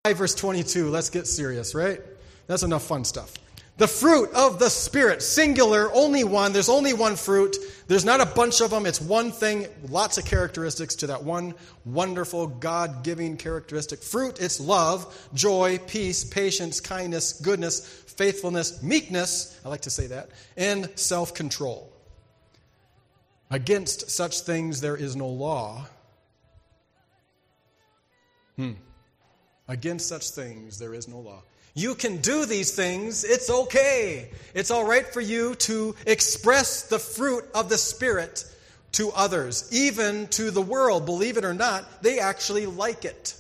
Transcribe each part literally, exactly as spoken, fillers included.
verse twenty-two. Let's get serious, right? That's enough fun stuff. The fruit of the Spirit, singular, only one. There's only one fruit. There's not a bunch of them. It's one thing, lots of characteristics to that one wonderful God-giving characteristic. Fruit, it's love, joy, peace, patience, kindness, goodness, faithfulness, meekness, I like to say that, and self-control. Against such things there is no law. Hmm. Against such things there is no law. You can do these things. It's okay. It's all right for you to express the fruit of the Spirit to others, even to the world. Believe it or not, they actually like it.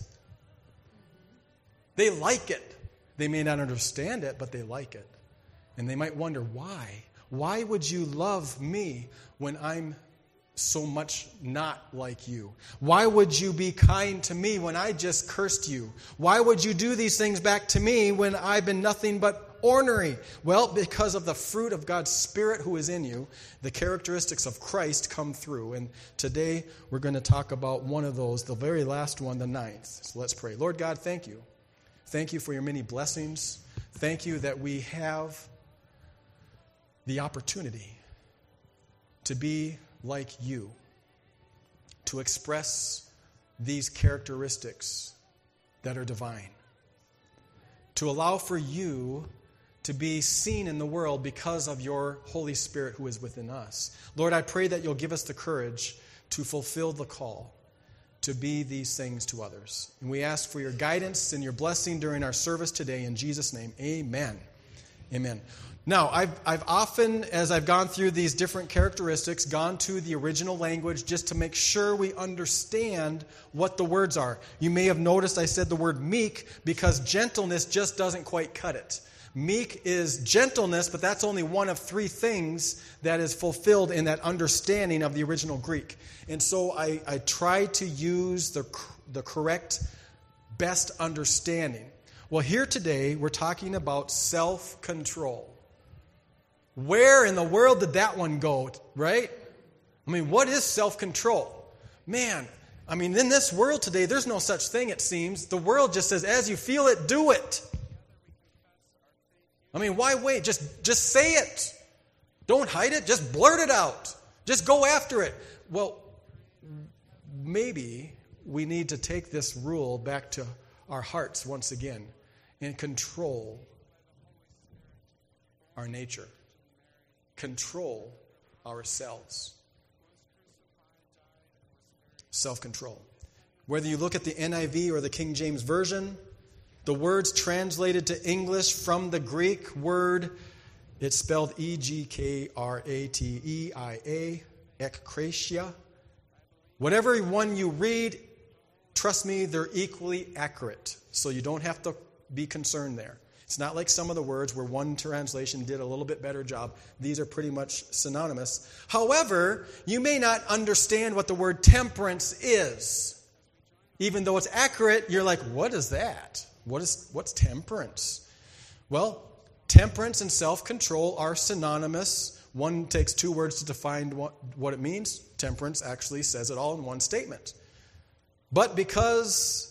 They like it. They may not understand it, but they like it. And they might wonder, why? Why would you love me when I'm so much not like you? Why would you be kind to me when I just cursed you? Why would you do these things back to me when I've been nothing but ornery? Well, because of the fruit of God's Spirit who is in you, the characteristics of Christ come through. And today we're going to talk about one of those, the very last one, the ninth. So let's pray. Lord God, thank you. Thank you for your many blessings. Thank you that we have the opportunity to be like you, to express these characteristics that are divine, to allow for you to be seen in the world because of your Holy Spirit who is within us. Lord, I pray that you'll give us the courage to fulfill the call to be these things to others. And we ask for your guidance and your blessing during our service today. In Jesus' name, amen. Amen. Now, I've, I've often, as I've gone through these different characteristics, gone to the original language just to make sure we understand what the words are. You may have noticed I said the word meek because gentleness just doesn't quite cut it. Meek is gentleness, but that's only one of three things that is fulfilled in that understanding of the original Greek. And so I, I try to use the, the correct, best understanding. Well, here today, we're talking about self-control. Where in the world did that one go, right? I mean, what is self-control? Man, I mean, in this world today, there's no such thing, it seems. The world just says, as you feel it, do it. I mean, why wait? Just, just say it. Don't hide it. Just blurt it out. Just go after it. Well, maybe we need to take this rule back to our hearts once again and control our nature. Control ourselves. Self-control. Whether you look at the N I V or the King James Version, the words translated to English from the Greek word, it's spelled E G K R A T E I A, ekkratia. Whatever one you read, trust me, they're equally accurate. So you don't have to be concerned there. It's not like some of the words where one translation did a little bit better job. These are pretty much synonymous. However, you may not understand what the word temperance is. Even though it's accurate, you're like, what is that? What is what's temperance? Well, temperance and self-control are synonymous. One takes two words to define what, what it means. Temperance actually says it all in one statement. But because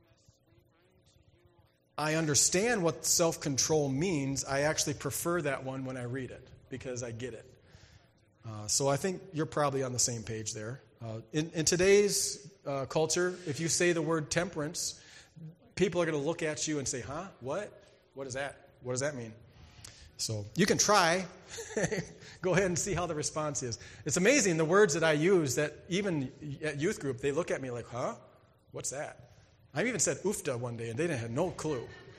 I understand what self-control means, I actually prefer that one when I read it because I get it. Uh, so I think you're probably on the same page there. Uh, in, in today's uh, culture, if you say the word temperance, people are going to look at you and say, huh? What? What is that? What does that mean? So you can try. Go ahead and see how the response is. It's amazing the words that I use that even at youth group, they look at me like, huh? What's that? I even said oofta one day, and they didn't have no clue.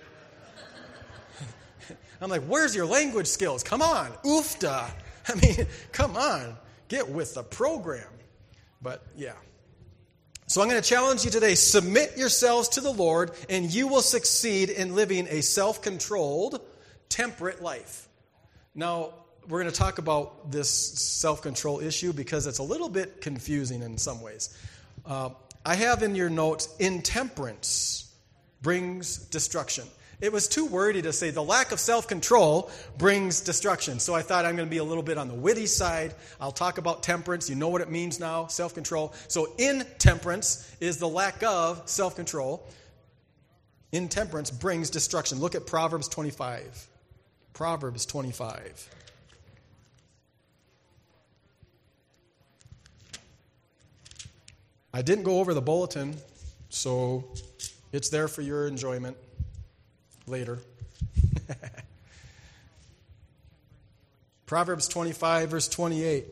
I'm like, where's your language skills? Come on, oofta. I mean, come on. Get with the program. But, yeah. So I'm going to challenge you today. Submit yourselves to the Lord, and you will succeed in living a self-controlled, temperate life. Now, we're going to talk about this self-control issue because it's a little bit confusing in some ways. Uh, I have in your notes, intemperance brings destruction. It was too wordy to say the lack of self-control brings destruction. So I thought I'm going to be a little bit on the witty side. I'll talk about temperance. You know what it means now, self-control. So intemperance is the lack of self-control. Intemperance brings destruction. Look at Proverbs twenty-five. Proverbs twenty-five. I didn't go over the bulletin, so it's there for your enjoyment later. Proverbs twenty-five, verse twenty-eight.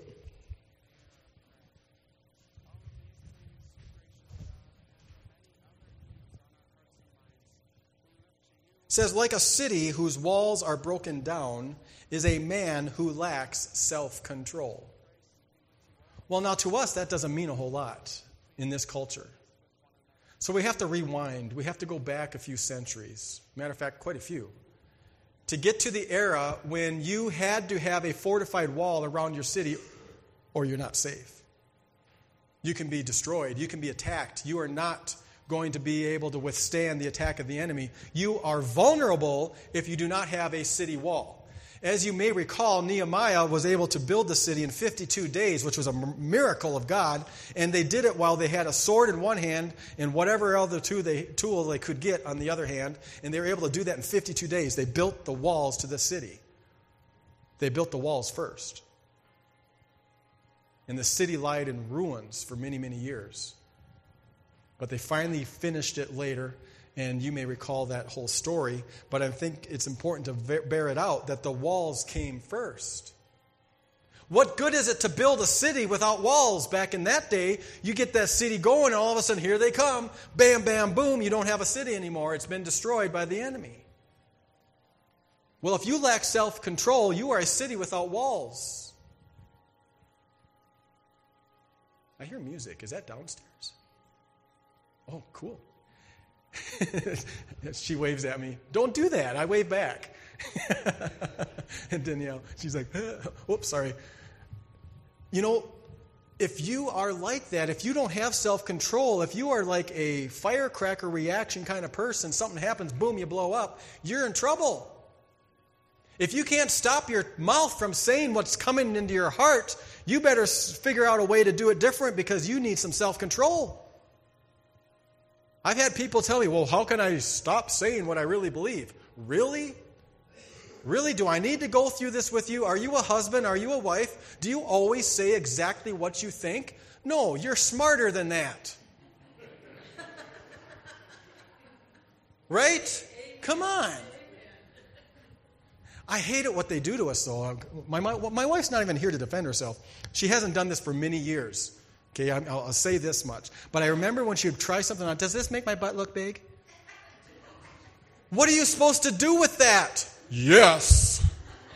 It says, like a city whose walls are broken down is a man who lacks self-control. Well, now to us, that doesn't mean a whole lot in this culture. So we have to rewind. We have to go back a few centuries. Matter of fact, quite a few. To get to the era when you had to have a fortified wall around your city or you're not safe. You can be destroyed. You can be attacked. You are not going to be able to withstand the attack of the enemy. You are vulnerable if you do not have a city wall. As you may recall, Nehemiah was able to build the city in fifty-two days, which was a miracle of God, and they did it while they had a sword in one hand and whatever other tool they, tool they could get on the other hand, and they were able to do that in fifty-two days. They built the walls to the city. They built the walls first. And the city lied in ruins for many, many years. But they finally finished it later, and you may recall that whole story. But I think it's important to bear it out that the walls came first. What good is it to build a city without walls? Back in that day, you get that city going, and all of a sudden, here they come. Bam, bam, boom. You don't have a city anymore. It's been destroyed by the enemy. Well, if you lack self-control, you are a city without walls. I hear music. Is that downstairs? Oh, cool. She waves at me. Don't do that. I wave back. And Danielle, she's like, oops, sorry. You know, if you are like that, if you don't have self-control, if you are like a firecracker reaction kind of person, something happens, boom, you blow up, you're in trouble. If you can't stop your mouth from saying what's coming into your heart, you better figure out a way to do it different because you need some self-control. I've had people tell me, well, how can I stop saying what I really believe? Really? Really? Do I need to go through this with you? Are you a husband? Are you a wife? Do you always say exactly what you think? No, you're smarter than that. Right? Come on. I hate it what they do to us, though. My, my, my wife's not even here to defend herself. She hasn't done this for many years. Okay, I'll, I'll say this much. But I remember when she would try something on, does this make my butt look big? What are you supposed to do with that? Yes.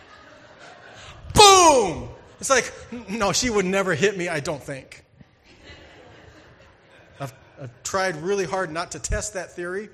Boom! It's like, no, she would never hit me, I don't think. I've, I've tried really hard not to test that theory.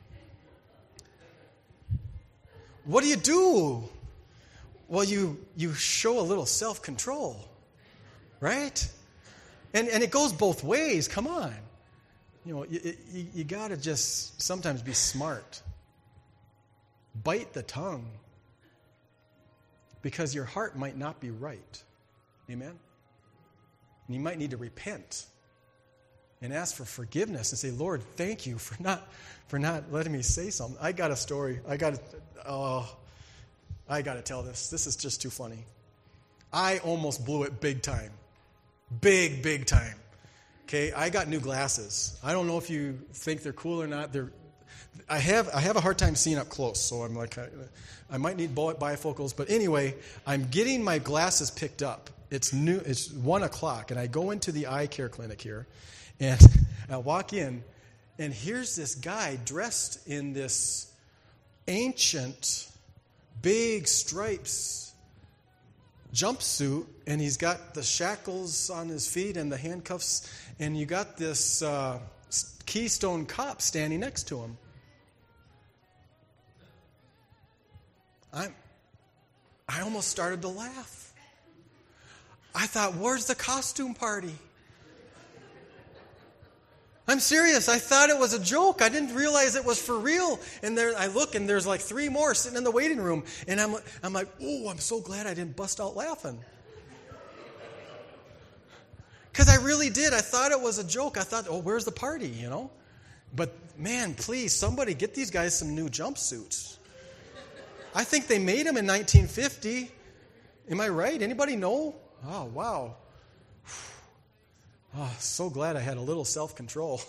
What do you do? Well, you, you show a little self-control, right? And and it goes both ways. Come on. You know, you, you, you got to just sometimes be smart. Bite the tongue. Because your heart might not be right. Amen? And you might need to repent and ask for forgiveness and say, Lord, thank you for not for not letting me say something. I got a story. I got to, oh, I got to tell this. This is just too funny. I almost blew it big time. Big, big time. Okay, I got new glasses. I don't know if you think they're cool or not. They're, I have I have a hard time seeing up close, so I'm like, I, I might need bifocals. But anyway, I'm getting my glasses picked up. It's new. It's one o'clock, and I go into the eye care clinic here, and I walk in, and here's this guy dressed in this ancient, big stripes jumpsuit, and he's got the shackles on his feet and the handcuffs, and you got this uh, Keystone cop standing next to him. I'm, I almost started to laugh. I thought, where's the costume party? I'm serious. I thought it was a joke. I didn't realize it was for real. And there, I look, and there's like three more sitting in the waiting room. And I'm, I'm like, oh, I'm so glad I didn't bust out laughing. Because I really did. I thought it was a joke. I thought, oh, where's the party, you know? But man, please, somebody get these guys some new jumpsuits. I think they made them in nineteen fifty. Am I right? Anybody know? Oh, wow. Oh, so glad I had a little self-control.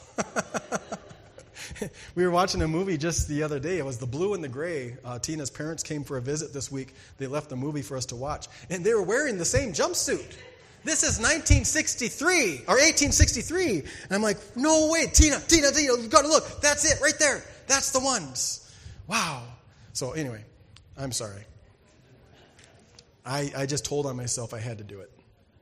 We were watching a movie just the other day. It was The Blue and the Gray. Uh, Tina's parents came for a visit this week. They left the movie for us to watch. And they were wearing the same jumpsuit. This is nineteen sixty-three, or eighteen sixty-three. And I'm like, no way, Tina, Tina, Tina, you got to look. That's it, right there. That's the ones. Wow. So anyway, I'm sorry. I, I just told on myself I had to do it.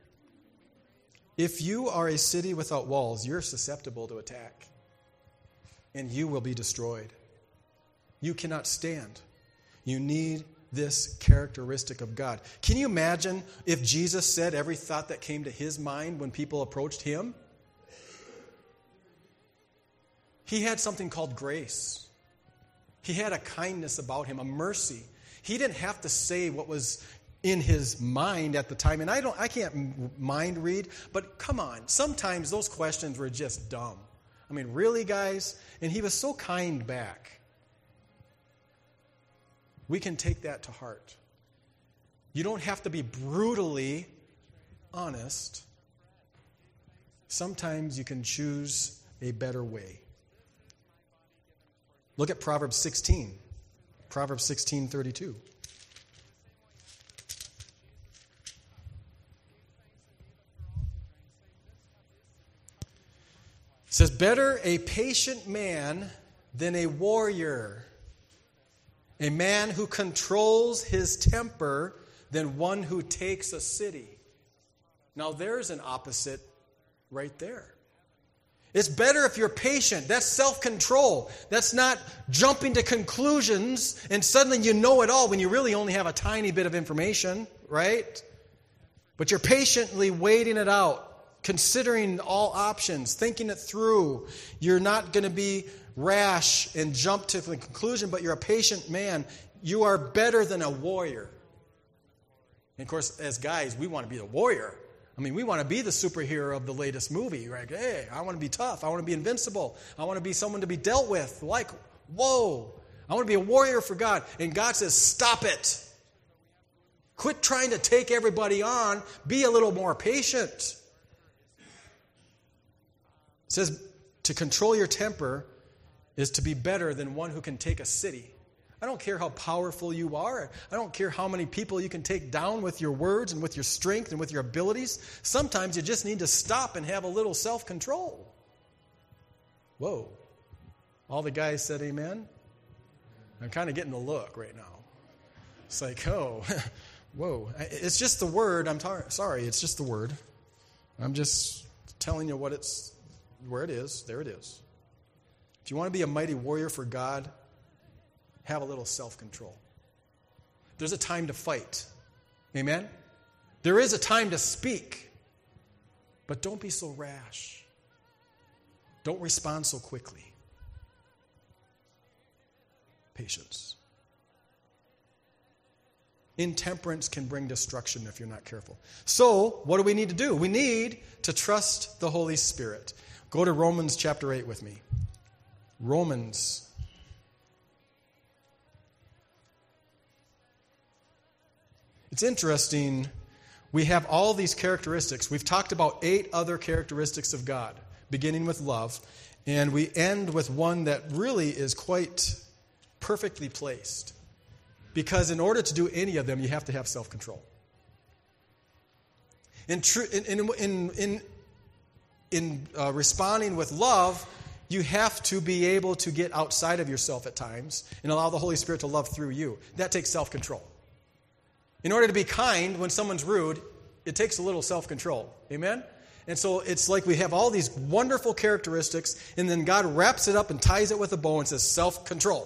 If you are a city without walls, you're susceptible to attack. And you will be destroyed. You cannot stand. You need this characteristic of God. Can you imagine if Jesus said every thought that came to his mind when people approached him? He had something called grace. He had a kindness about him, a mercy. He didn't have to say what was in his mind at the time. And I don't I can't mind read, but come on. Sometimes those questions were just dumb. I mean, really, guys? And he was so kind back. We can take that to heart. You don't have to be brutally honest. Sometimes you can choose a better way. Look at Proverbs sixteen. Proverbs sixteen thirty-two. It says, better a patient man than a warrior, a man who controls his temper than one who takes a city. Now there's an opposite right there. It's better if you're patient. That's self-control. That's not jumping to conclusions and suddenly you know it all when you really only have a tiny bit of information, right? But you're patiently waiting it out. Considering all options, thinking it through. You're not going to be rash and jump to the conclusion, but you're a patient man. You are better than a warrior. And of course, as guys, we want to be the warrior. I mean, we want to be the superhero of the latest movie, right? Hey, I want to be tough. I want to be invincible. I want to be someone to be dealt with. Like, whoa. I want to be a warrior for God. And God says, stop it. Quit trying to take everybody on. Be a little more patient. It says to control your temper is to be better than one who can take a city. I don't care how powerful you are. I don't care how many people you can take down with your words and with your strength and with your abilities. Sometimes you just need to stop and have a little self-control. Whoa. All the guys said amen? I'm kind of getting the look right now. It's like, oh, whoa. It's just the word. I'm tar- sorry, it's just the word. I'm just telling you what it's where it is. There it is. If you want to be a mighty warrior for God, have a little self-control. There's a time to fight. Amen? There is a time to speak. But don't be so rash. Don't respond so quickly. Patience. Intemperance can bring destruction if you're not careful. So, what do we need to do? We need to trust the Holy Spirit. Go to Romans chapter eight with me. Romans. It's interesting. We have all these characteristics. We've talked about eight other characteristics of God, beginning with love. And we end with one that really is quite perfectly placed. Because in order to do any of them, you have to have self-control. In, tr- in, in, in, in In uh, responding with love, you have to be able to get outside of yourself at times and allow the Holy Spirit to love through you. That takes self-control. In order to be kind when someone's rude, it takes a little self-control. Amen? And so it's like we have all these wonderful characteristics, and then God wraps it up and ties it with a bow and says self-control.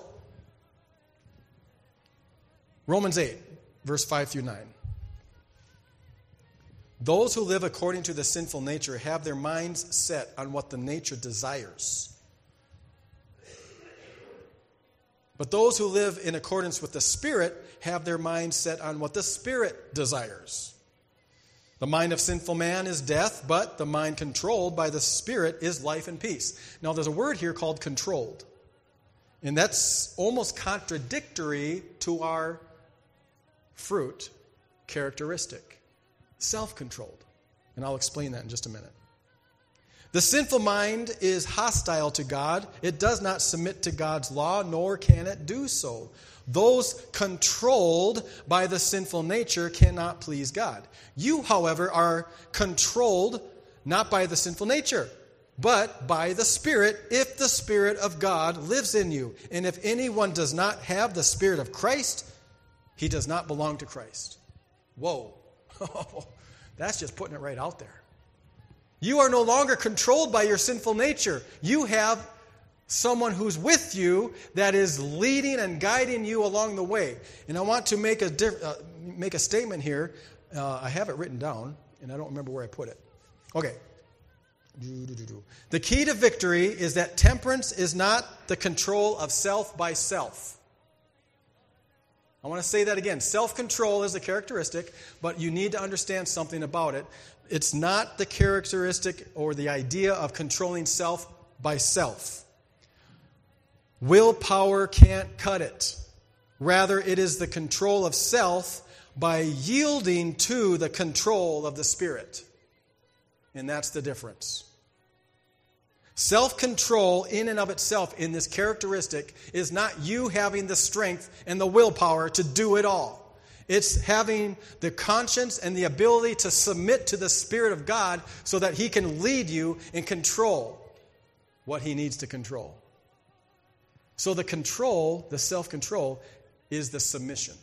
Romans eight, verse five through nine. Those who live according to the sinful nature have their minds set on what the nature desires. But those who live in accordance with the Spirit have their minds set on what the Spirit desires. The mind of sinful man is death, but the mind controlled by the Spirit is life and peace. Now, there's a word here called controlled. And that's almost contradictory to our fruit characteristic. Self-controlled. And I'll explain that in just a minute. The sinful mind is hostile to God. It does not submit to God's law, nor can it do so. Those controlled by the sinful nature cannot please God. You, however, are controlled not by the sinful nature, but by the Spirit, if the Spirit of God lives in you. And if anyone does not have the Spirit of Christ, he does not belong to Christ. Whoa. That's just putting it right out there. You are no longer controlled by your sinful nature. You have someone who's with you that is leading and guiding you along the way. And I want to make a diff- uh, make a statement here. Uh, I have it written down, and I don't remember where I put it. Okay. The key to victory is that temperance is not the control of self by self. I want to say that again. Self-control is a characteristic, but you need to understand something about it. It's not the characteristic or the idea of controlling self by self. Willpower can't cut it. Rather, it is the control of self by yielding to the control of the Spirit. And that's the difference. Self-control in and of itself in this characteristic is not you having the strength and the willpower to do it all. It's having the conscience and the ability to submit to the Spirit of God so that He can lead you and control what He needs to control. So the control, the self-control, is the submission,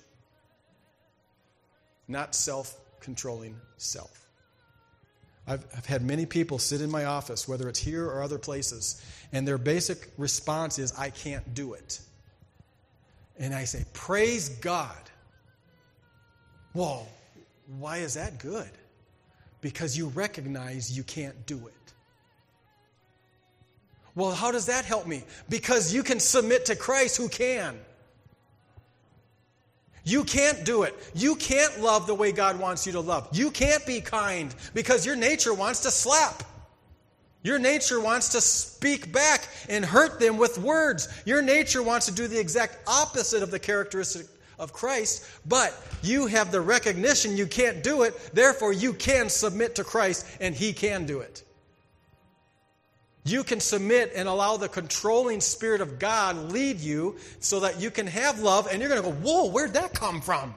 not self-controlling self. I've, I've had many people sit in my office, whether it's here or other places, and their basic response is, I can't do it. And I say, praise God. Whoa, why is that good? Because you recognize you can't do it. Well, how does that help me? Because you can submit to Christ who can. You can't do it. You can't love the way God wants you to love. You can't be kind because your nature wants to slap. Your nature wants to speak back and hurt them with words. Your nature wants to do the exact opposite of the characteristic of Christ, but you have the recognition you can't do it, therefore you can submit to Christ and He can do it. You can submit and allow the controlling Spirit of God lead you so that you can have love, and you're going to go, whoa, where'd that come from?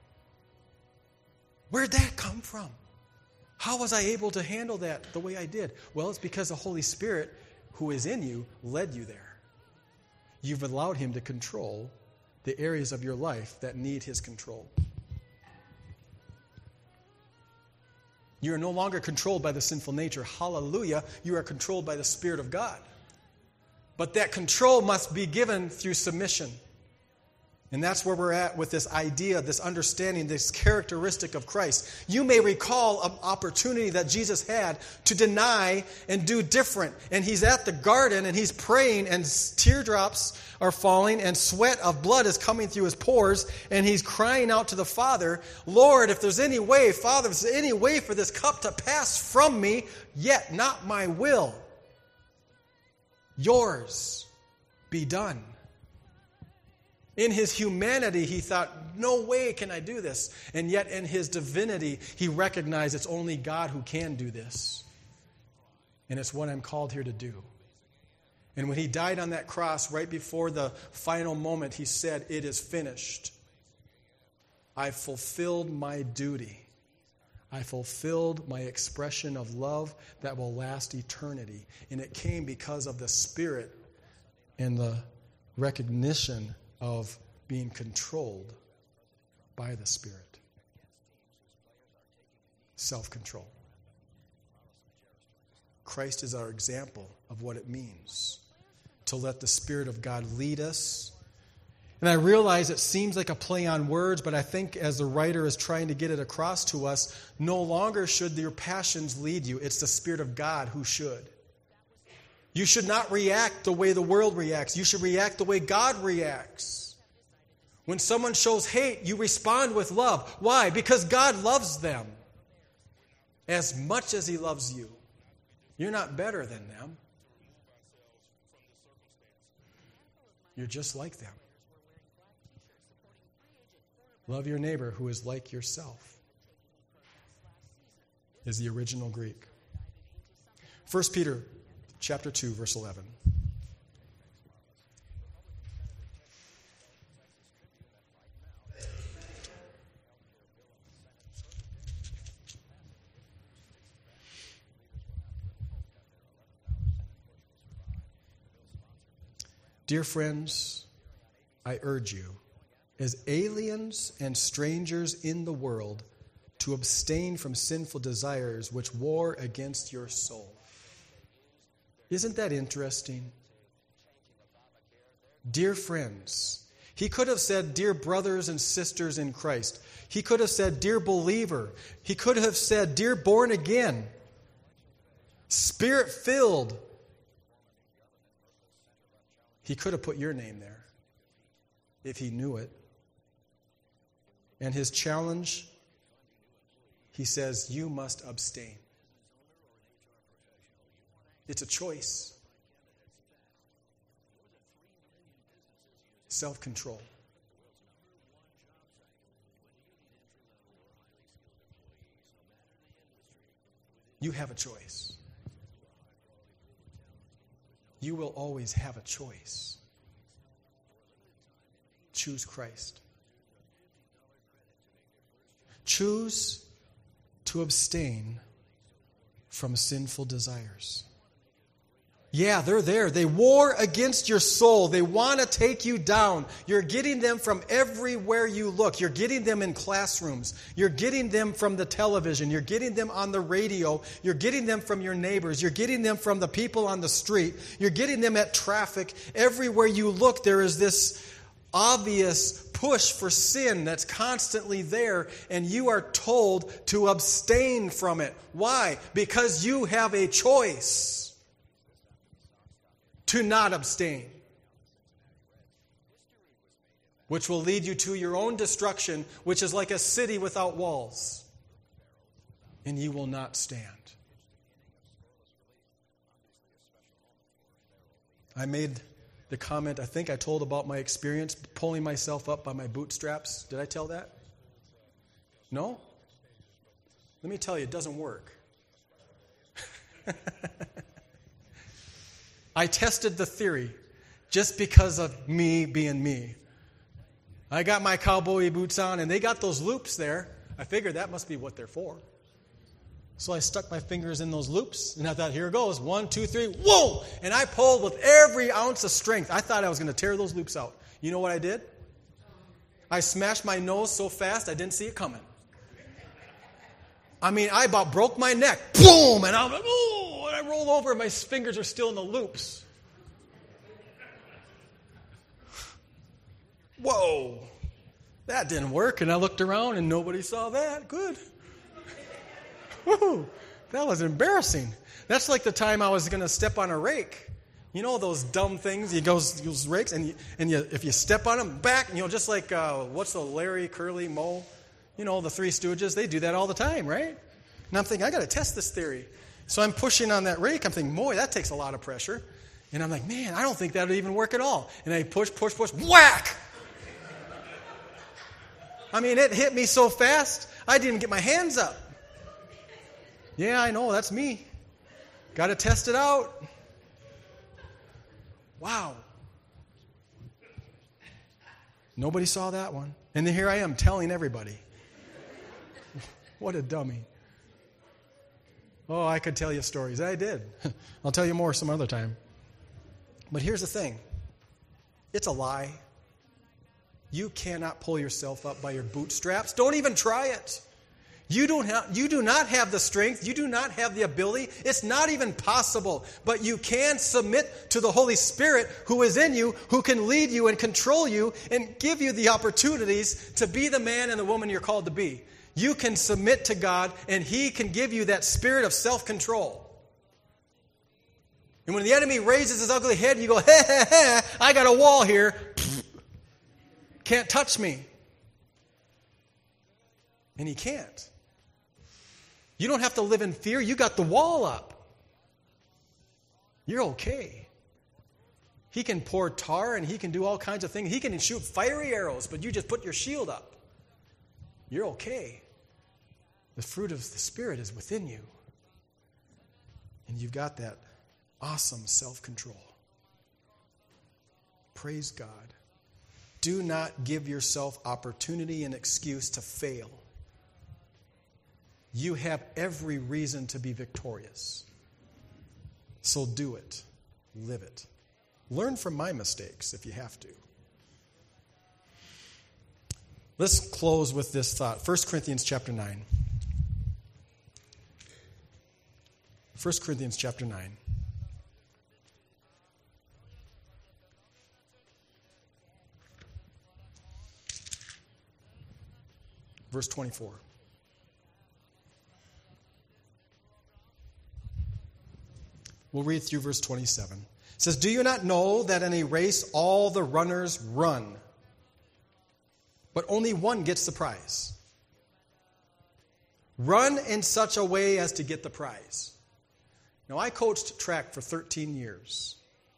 Where'd that come from? How was I able to handle that the way I did? Well, it's because the Holy Spirit who is in you led you there. You've allowed Him to control the areas of your life that need His control. You are no longer controlled by the sinful nature. Hallelujah. You are controlled by the Spirit of God. But that control must be given through submission. And that's where we're at with this idea, this understanding, this characteristic of Christ. You may recall an opportunity that Jesus had to deny and do different. And He's at the garden and He's praying and teardrops are falling and sweat of blood is coming through His pores. And He's crying out to the Father, Lord, if there's any way, Father, if there's any way for this cup to pass from me, yet not my will, yours be done. In His humanity, He thought, no way can I do this. And yet in His divinity, He recognized it's only God who can do this. And it's what I'm called here to do. And when He died on that cross, right before the final moment, He said, it is finished. I fulfilled my duty. I fulfilled my expression of love that will last eternity. And it came because of the Spirit and the recognition of being controlled by the Spirit. Self-control. Christ is our example of what it means to let the Spirit of God lead us. And I realize it seems like a play on words, but I think as the writer is trying to get it across to us, no longer should your passions lead you. It's the Spirit of God who should. You should not react the way the world reacts. You should react the way God reacts. When someone shows hate, you respond with love. Why? Because God loves them. as much as he loves you. You're not better than them. You're just like them. Love your neighbor who is like yourself, is the original Greek. First Peter chapter two, verse eleven. Dear friends, I urge you, as aliens and strangers in the world, to abstain from sinful desires which war against your soul. Isn't that interesting? Dear friends. He could have said, dear brothers and sisters in Christ. He could have said, dear believer. He could have said, dear born again, Spirit-filled. He could have put your name there if he knew it. And his challenge, he says, you must abstain. It's a choice. Self-control. You have a choice. You will always have a choice. Choose Christ. Choose to abstain from sinful desires. Yeah, they're there. They war against your soul. They want to take you down. You're getting them from everywhere you look. You're getting them in classrooms. You're getting them from the television. You're getting them on the radio. You're getting them from your neighbors. You're getting them from the people on the street. You're getting them at traffic. Everywhere you look, there is this obvious push for sin that's constantly there, and you are told to abstain from it. Why? Because you have a choice to not abstain, which will lead you to your own destruction, which is like a city without walls, and you will not stand. I made the comment, I think I told about my experience pulling myself up by my bootstraps. Did I tell that? No? Let me tell you, it doesn't work. I tested the theory just because of me being me. I got my cowboy boots on, and they got those loops there. I figured that must be what they're for. So I stuck my fingers in those loops, and I thought, here it goes. One, two, three, whoa! And I pulled with every ounce of strength. I thought I was going to tear those loops out. You know what I did? I smashed my nose so fast I didn't see it coming. I mean, I about broke my neck. Boom! And I was like, oh! And I rolled over, and my fingers are still in the loops. Whoa! That didn't work. And I looked around, and nobody saw that. Good. Woo! That was embarrassing. That's like the time I was going to step on a rake. You know those dumb things? You go those rakes, and you, and you, if you step on them, back, you know, just like uh, what's the Larry, Curly, Moe? You know, the Three Stooges. They do that all the time, right? And I'm thinking, I got to test this theory. So I'm pushing on that rake. I'm thinking, boy, that takes a lot of pressure. And I'm like, man, I don't think that would even work at all. And I push, push, push, whack! I mean, it hit me so fast, I didn't get my hands up. Yeah, I know, that's me. Got to test it out. Wow. Nobody saw that one. And then here I am telling everybody. What a dummy. Oh, I could tell you stories. I did. I'll tell you more some other time. But here's the thing. It's a lie. You cannot pull yourself up by your bootstraps. Don't even try it. You don't have, you do not have the strength. You do not have the ability. It's not even possible. But you can submit to the Holy Spirit who is in you, who can lead you and control you and give you the opportunities to be the man and the woman you're called to be. You can submit to God, and He can give you that spirit of self-control. And when the enemy raises his ugly head, you go, ha, ha, ha, I got a wall here. Can't touch me. And he can't. You don't have to live in fear. You got the wall up. You're okay. He can pour tar and he can do all kinds of things. He can shoot fiery arrows, but you just put your shield up. You're okay. The fruit of the Spirit is within you. And you've got that awesome self-control. Praise God. Do not give yourself opportunity and excuse to fail. You have every reason to be victorious. So do it. Live it. Learn from my mistakes if you have to. Let's close with this thought. First Corinthians chapter nine. First Corinthians chapter nine. Verse twenty-four. We'll read through verse twenty-seven. It says, "Do you not know that in a race all the runners run, but only one gets the prize? Run in such a way as to get the prize." Now, I coached track for thirteen years.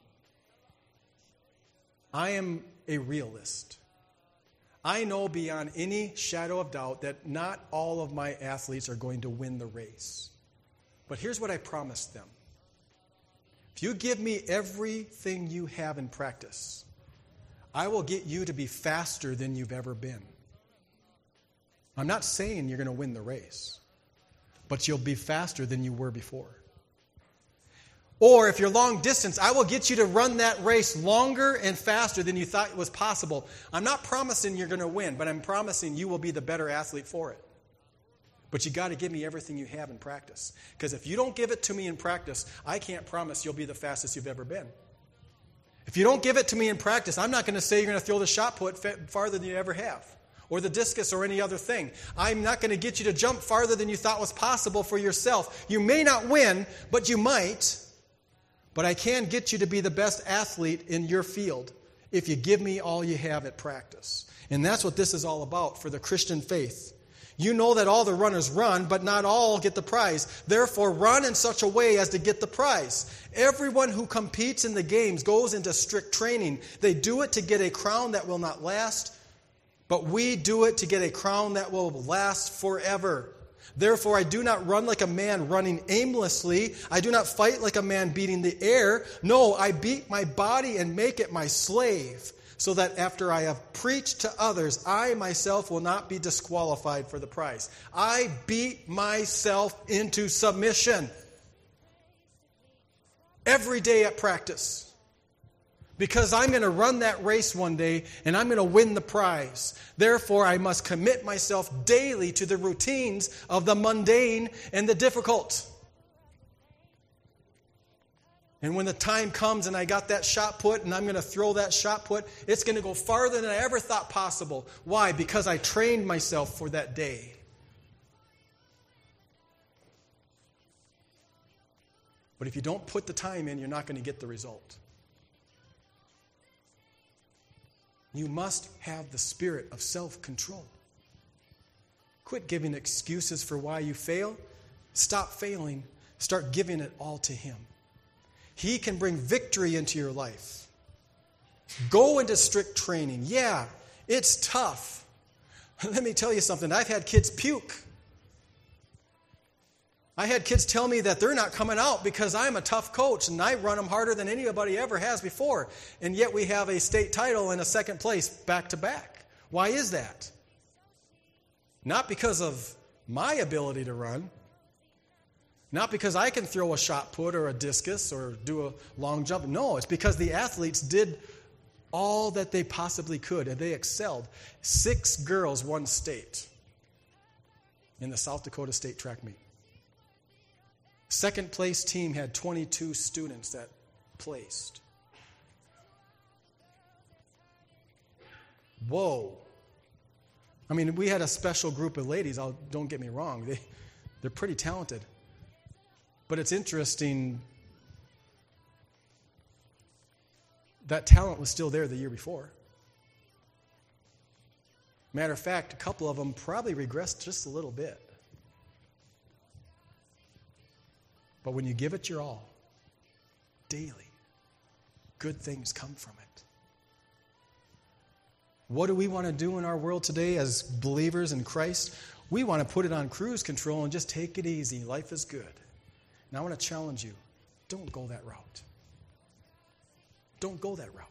I am a realist. I know beyond any shadow of doubt that not all of my athletes are going to win the race. But here's what I promised them. If you give me everything you have in practice, I will get you to be faster than you've ever been. I'm not saying you're going to win the race, but you'll be faster than you were before. Or if you're long distance, I will get you to run that race longer and faster than you thought was possible. I'm not promising you're going to win, but I'm promising you will be the better athlete for it. But you got to give me everything you have in practice. Because if you don't give it to me in practice, I can't promise you'll be the fastest you've ever been. If you don't give it to me in practice, I'm not going to say you're going to throw the shot put farther than you ever have, or the discus or any other thing. I'm not going to get you to jump farther than you thought was possible for yourself. You may not win, but you might. But I can get you to be the best athlete in your field if you give me all you have at practice. And that's what this is all about for the Christian faith. You know that all the runners run, but not all get the prize. Therefore, run in such a way as to get the prize. Everyone who competes in the games goes into strict training. They do it to get a crown that will not last, but we do it to get a crown that will last forever. Therefore, I do not run like a man running aimlessly. I do not fight like a man beating the air. No, I beat my body and make it my slave, so that after I have preached to others, I myself will not be disqualified for the prize. I beat myself into submission every day at practice. Because I'm going to run that race one day and I'm going to win the prize. Therefore, I must commit myself daily to the routines of the mundane and the difficult. And when the time comes and I got that shot put and I'm going to throw that shot put, it's going to go farther than I ever thought possible. Why? Because I trained myself for that day. But if you don't put the time in, you're not going to get the result. You must have the spirit of self-control. Quit giving excuses for why you fail. Stop failing. Start giving it all to Him. He can bring victory into your life. Go into strict training. Yeah, it's tough. Let me tell you something. I've had kids puke. I had kids tell me that they're not coming out because I'm a tough coach and I run them harder than anybody ever has before. And yet we have a state title and a second place back to back. Why is that? Not because of my ability to run. Not because I can throw a shot put or a discus or do a long jump. No, it's because the athletes did all that they possibly could and they excelled. Six girls won state in the South Dakota State track meet. Second place team had twenty-two students that placed. Whoa. I mean, we had a special group of ladies, I'll, don't get me wrong. They, they're pretty talented. But it's interesting, that talent was still there the year before. Matter of fact, a couple of them probably regressed just a little bit. But when you give it your all, daily, good things come from it. What do we want to do in our world today as believers in Christ? We want to put it on cruise control and just take it easy. Life is good. And I want to challenge you, don't go that route. Don't go that route.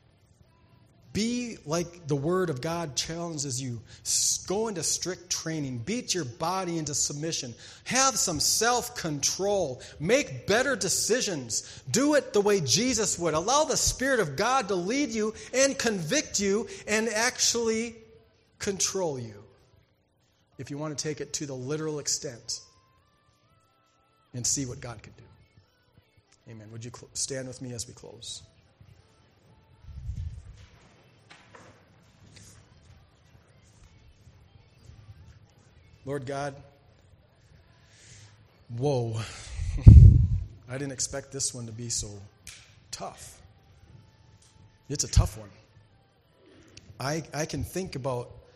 Be like the Word of God challenges you. Go into strict training. Beat your body into submission. Have some self-control. Make better decisions. Do it the way Jesus would. Allow the Spirit of God to lead you and convict you and actually control you. If you want to take it to the literal extent and see what God can do. Amen. Would you stand with me as we close? Lord God, whoa, I didn't expect this one to be so tough. It's a tough one. I, I can think about